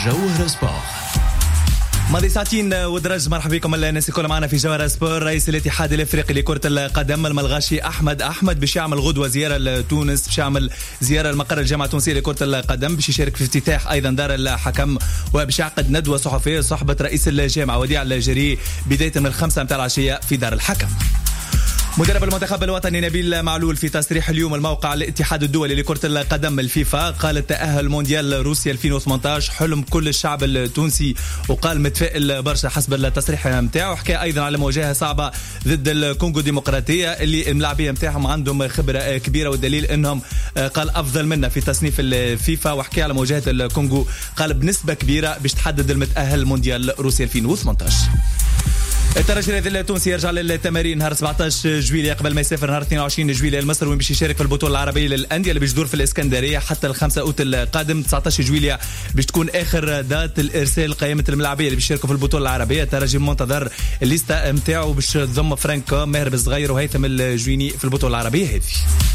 جوهر سبور. ماضي ساعتين ودرج. مرحبا بكم الناس الكل معنا في جوهر سبور. رئيس الاتحاد الافريقي لكرة القدم الملغاشي احمد باش يعمل غدوه زياره لتونس، باش يعمل زياره لمقر الجامعه التونسيه لكرة القدم، باش يشارك في افتتاح ايضا دار الحكم، وباش يعقد ندوه صحفيه صحبه رئيس الجامعه وديع الجري بدايه من 5 متاع العشيه في دار الحكم. مدرب المنتخب الوطني نبيل معلول في تصريح اليوم الموقع الاتحاد الدولي لكرة القدم الفيفا قال التأهل مونديال روسيا 2018 حلم كل الشعب التونسي، وقال متفائل برشا حسب التصريح نتاعو. حكى ايضا على مواجهه صعبه ضد الكونغو الديمقراطيه اللي الملاعبيه نتاعهم عندهم خبره كبيره، والدليل انهم قال افضل منا في تصنيف الفيفا. وحكى على مواجهه الكونغو قال بنسبه كبيره باش تحدد المتأهل مونديال روسيا 2018. الترجي التونسي يرجع للتمارين نهار 17 جويلية قبل ما يسافر نهار 22 جويلية لمصر، وين باش يشارك في البطولة العربية للأندية اللي باش تدور في الإسكندرية حتى ال5 أوت القادم. 19 جويلية باش تكون آخر دات الإرسال قائمة الملاعبية اللي باش يشاركوا في البطولة العربية. الترجي منتظر الليستا نتاعو باش تضم فرانكو ماهر بالصغير وهيثم الجويني في البطولة العربية هذه.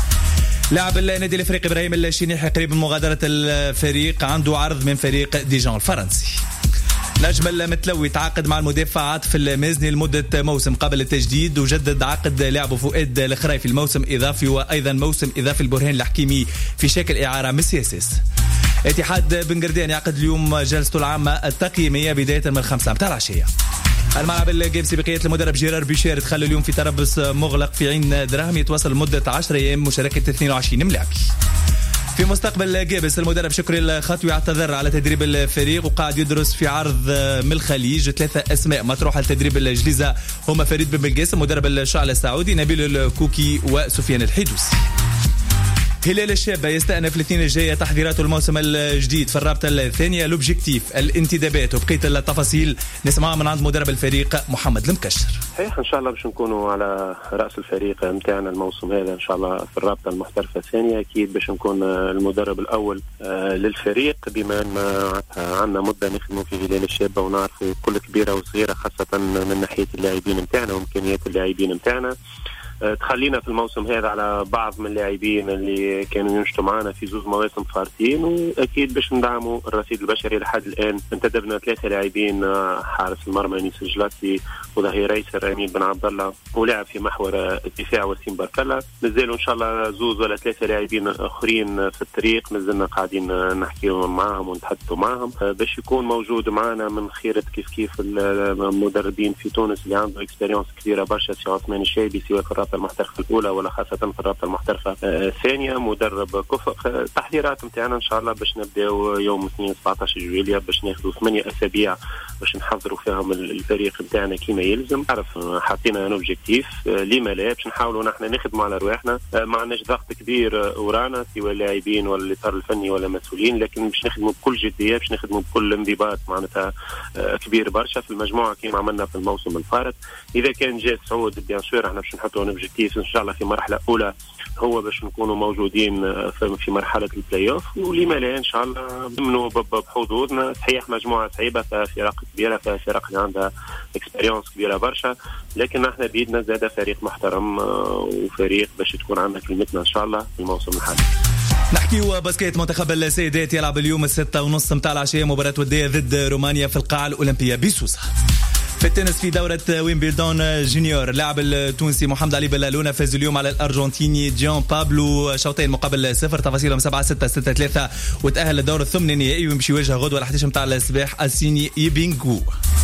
لاعب النادي الافريقي ابراهيم الشنيحي قريب من مغادرة الفريق، عنده عرض من فريق ديجون الفرنسي. نجم المتلوي تعاقد مع المدافع عاطف المازني لمدة موسم قبل التجديد، وجدد عقد لاعبه فؤاد الخراي في الموسم إضافي، وأيضا موسم إضافي البرهان الحكيمي في شكل إعارة من السياسيس. اتحاد بن قردان يعقد اليوم جلسته العامة التقييمية بداية من 5 متاع العشية. الملعب الجيمسي بقية المدرب جيرار بيشير تخلى اليوم في تربص مغلق في عين دراهم يتواصل لمدة 10 أيام مشاركة 22 ملاعبي. في مستقبل جابس المدرب شكري الخطوي اعتذر على تدريب الفريق، وقاعد يدرس في عرض من الخليج. 3 أسماء مطروحة لتدريب الجليزة هما فريد بن بلقاسم مدرب الشعلة السعودي، نبيل الكوكي وسفيان الحيدوسي. هلال الشابة يستأنف الاثنين الجاية تحضيرات الموسم الجديد في الرابطة الثانية. لوبجيكتيف الانتدابات وبقية التفاصيل نسمعها من عند مدرب الفريق محمد المكشر. صحيح ان شاء الله باش نكونوا على رأس الفريق متاعنا الموسم هذا ان شاء الله في الرابطة المحترفة الثانية. اكيد باش نكون المدرب الاول للفريق، بما ان عندنا مدة نخدموا في هلال الشابة ونعرفوا كل كبيرة وصغيرة، خاصة من ناحية اللاعبين متاعنا وامكانيات اللاعبين متاعنا. تخلينا في الموسم هذا على بعض من اللاعبين اللي كانوا ينشطوا معنا في 2 مواسم فارتين، واكيد باش ندعموا الرصيد البشري. لحد الان انتدبنا 3 لاعبين، حارس المرمى انيس الجلاسي، وظهير ايسر امين بن عبد الله، ولاعب في محور الدفاع وسيم باركلا. مازالوا ان شاء الله 2 ولا 3 لاعبين اخرين في الطريق، مازلنا قاعدين نحكيوا معهم ونتحدثوا معهم باش يكون موجود معنا من خيرة كيف المدربين في تونس اللي عنده اكسبيرينس كبيره برشا، سي عثمان الشايبي سواء في الرابطة المحترفة الأولى ولا خاصة في الرابطة المحترفة الثانية. مدرب كفء. تحضيرات متاعنا إن شاء الله باش نبداو يوم 2 17 جويلية، باش ناخذوا 8 أسابيع باش نحضروا فيهم الفريق متاعنا كيما يلزم. عرف حاطينا ان اوبجيكتيف، لما لا باش نحاولوا نحن نخدموا على رواحنا. ما عندناش ضغط كبير ورانا سواء اللاعبين ولا الإطار الفني ولا مسؤولين، لكن باش نخدموا بكل جدية، باش نخدموا بكل انضباط معناتها كبير برشا في المجموعة كيما عملنا في الموسم الفارط. إذا كان جاء صعود بيان سور احنا باش نحطوا اوبجيكتيف ان شاء الله في مرحله اولى هو باش نكونوا موجودين في مرحله البلاي اوف، ولما لا ان شاء الله نمنوا بحظوظنا. صحيح مجموعه صعيبه، فيها فرق كبيره، فيها فرق اللي عندها اكسبيرينس كبيره برشا، لكن احنا بيدنا زاد فريق محترم وفريق باش تكون عندنا كلمتنا ان شاء الله في الموسم الحالي. نحكيو باسكيت. منتخب السيدات يلعب اليوم 6:30 متاع العشيه مباراه وديه ضد رومانيا في القاعه الاولمبيه بسوسه. في التنس في دورة ويمبلدون جونيور اللاعب التونسي محمد علي بلالونة فاز اليوم على الأرجنتيني جيان بابلو شوطين مقابل 0. تفاصيلهم 7-6 6-3 وتأهل للدور الثمن النهائي ويمشي يواجه غدوة 11 متاع الصباح الصيني يبينغو.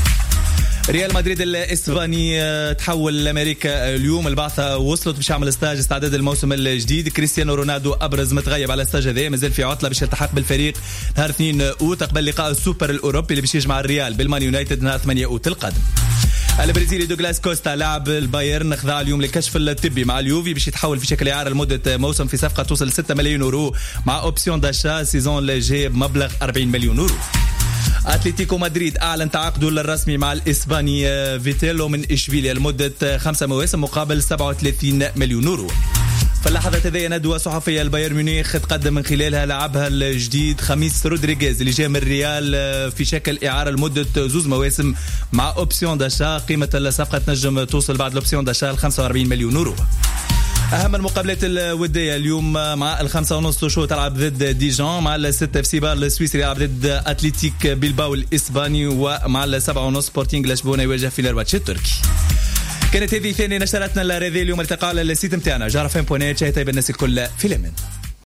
ريال مدريد الاسباني تحول لامريكا اليوم. البعثه وصلت باش يعمل ستاج استعداد الموسم الجديد. كريستيانو رونالدو ابرز متغيب على الستاج هذا، مازال في عطله باش يلتحق بالفريق نهار 2 أوت قبل لقاء السوبر الاوروبي اللي باش يجمع الريال بالمان يونايتد نهار 8 أوت القادم. البرازيلي دوغلاس كوستا لاعب البايرن خضع اليوم للكشف الطبي مع اليوفي باش يتحول في شكل اعاره لمده موسم في صفقه توصل 6 مليون يورو مع اوبسيون داشا سيزون الجاي بمبلغ 40 مليون يورو. أتلتيكو مدريد أعلن تعاقده الرسمي مع الإسباني فيتيلو من إشبيليا لمدة 5 مواسم مقابل 37 مليون يورو. في اللحظة هذه ندوة صحفية البايرن ميونخ تقدم من خلالها لاعبها الجديد خميس رودريغيز اللي جاء من الريال في شكل إعارة لمدة 2 مواسم مع أوبسيون داشا. قيمة الصفقة تنجم توصل بعد الأوبسيون داشا ل 45 مليون يورو. أهم المقابلات الودية اليوم مع 5:30 تشو تلعب ضد ديجون، مع 6 في سيبار السويسري يلعب ضد أتليتيك بيلباو الإسباني، ومع 7:30 سبورتينغ لشبونة يواجه فيلرباتش التركي. كانت هذه ثاني نشرتنا الرياضية اليوم. التقاء على السيت متاعنا جارفين.net. شاهد طيب الناس الكل في الأمان.